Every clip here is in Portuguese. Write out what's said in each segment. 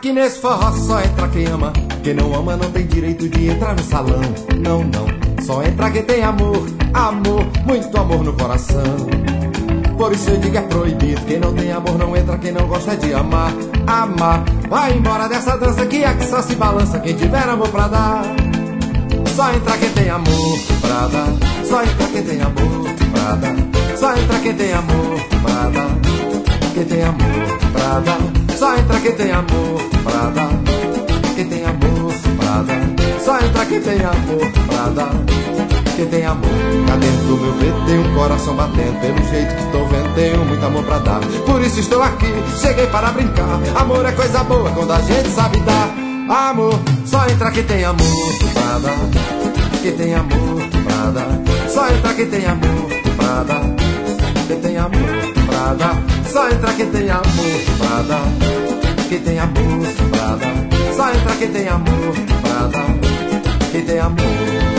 Aqui nesse forró só entra quem ama. Quem não ama não tem direito de entrar no salão. Não, não, só entra quem tem amor. Amor, muito amor no coração. Por isso eu digo é proibido. Quem não tem amor não entra, quem não gosta de amar. Amar, vai embora dessa dança que é que só se balança. Quem tiver amor pra dar, só entra quem tem amor pra dar. Só entra quem tem amor pra dar. Só entra quem tem amor pra dar. Quem tem amor pra dar. Só entra quem tem amor pra dar. Quem tem amor pra dar. Só entra quem tem amor pra dar. Quem tem amor, cá dentro do meu peito tem um coração batendo. Pelo jeito que tô vendo, tenho muito amor pra dar. Por isso estou aqui, cheguei para brincar. Amor é coisa boa quando a gente sabe dar. Amor, só entra quem tem amor pra dar. Quem tem amor pra dar. Só entra quem tem amor pra dar. Quem tem amor pra dar. Só entra quem tem amor pra dar. Quem tem amor pra dar. Só entra quem tem amor pra dar. Quem tem amor.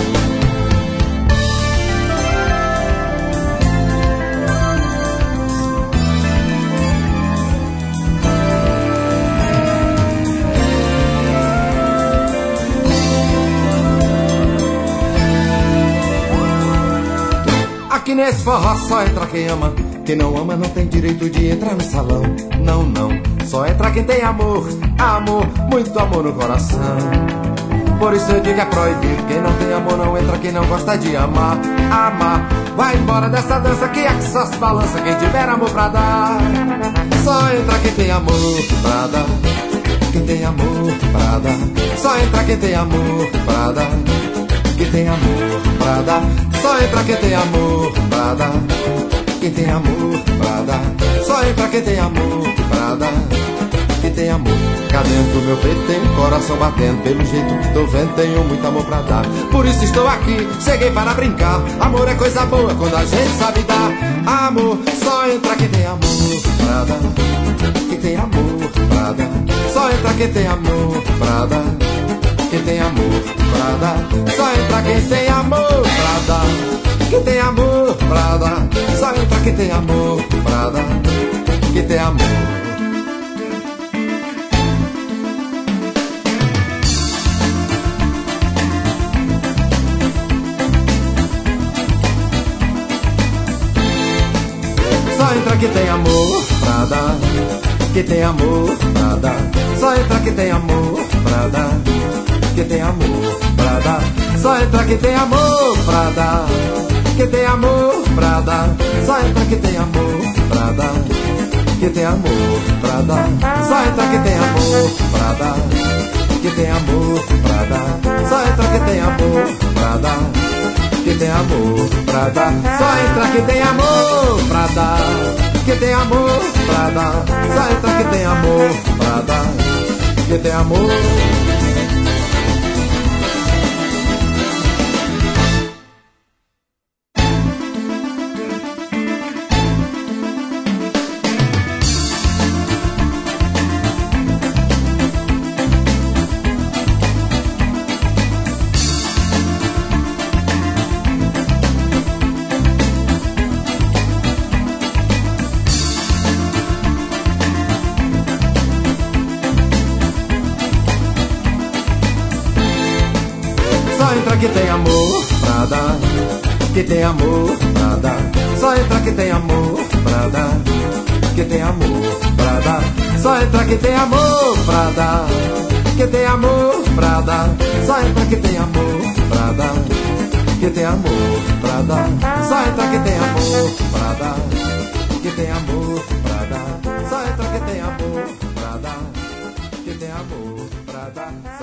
Aqui nesse forró só entra quem ama. Quem não ama não tem direito de entrar no salão. Não, não, só entra quem tem amor. Amor, muito amor no coração. Por isso eu digo é proibido. Quem não tem amor não entra, quem não gosta de amar. Amar, vai embora dessa dança que é que só se balança. Quem tiver amor pra dar, só entra quem tem amor pra dar. Quem tem amor pra dar. Só entra quem tem amor pra dar. Quem tem amor pra dar. Só entra quem tem amor pra dar. Quem tem amor pra dar. Só entra quem tem amor pra dar. Quem tem amor, cá dentro do meu peito tem um coração batendo. Pelo jeito que tô vendo, tenho muito amor pra dar. Por isso estou aqui, cheguei para brincar. Amor é coisa boa quando a gente sabe dar. Amor, só entra quem tem amor pra dar. Quem tem amor pra dar. Só entra quem tem amor pra dar. Quem tem amor pra dar. Só entra quem tem amor pra dar. Quem tem amor pra dar. Só entra quem tem amor pra dar. Quem tem amor. Só entra quem tem amor pra dar. Quem tem amor pra dar. Só entra quem tem amor pra dar. Quem tem amor pra dar. Só entra quem tem amor pra dar. Quem tem amor pra dar. Só entra quem tem amor pra dar. Quem tem amor pra dar. Só entra quem tem amor pra dar. Quem tem amor pra dar. Só entra quem tem amor pra dar. Quem tem amor pra dar. Só entra quem tem amor pra dar. Quem tem amor pra dar. Só entra quem tem amor pra dar. Quem tem amor. Que tem amor pra dar. Que tem amor pra dar. Só entra que tem amor pra dar. Que tem amor pra dar. Só entra que tem amor pra dar. Que tem amor pra dar. Só entra que tem amor pra dar. Que tem amor pra dar. Só entra que tem amor pra dar. Que tem amor pra dar. Só entra que tem amor pra dar. Que tem amor pra dar.